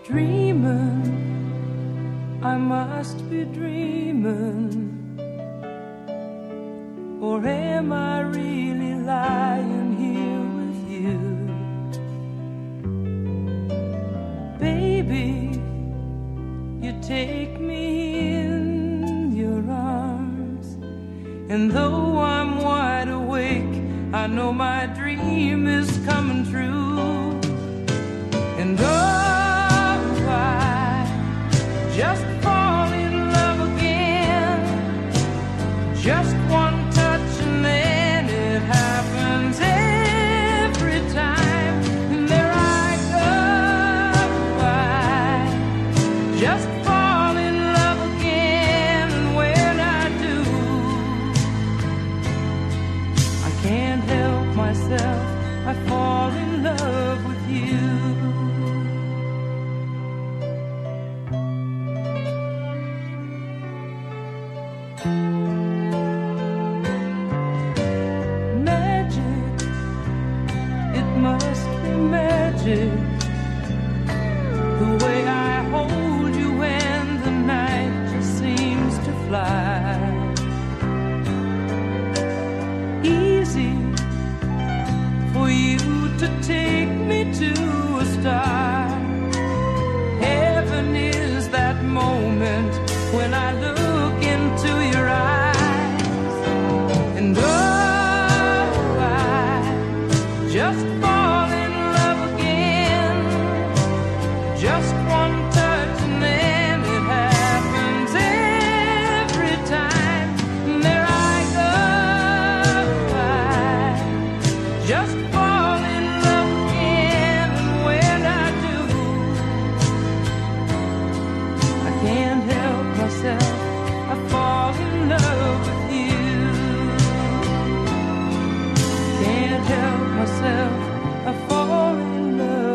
Dreaming, I must be dreaming, or am I really lying here with you? Baby, you take me in your arms, and though I'm wide awake, I know my dream is coming true. And oh, I just fall in love again, just one touch and then it happens every time. And there I go, I just fall in love again, and when I do, I can't help myself, I fall in love with you. Magic, it must be magic, the way I hold you when the night just seems to fly. Easy for you to take me to a star. Heaven is that moment when I look into your eyes. And oh, I just fall in love again, just one touch and then it happens every time. And there I go, I just fall in love again, and when I do, I can't help myself, I fall in love with you. Can't help myself, I fall in love.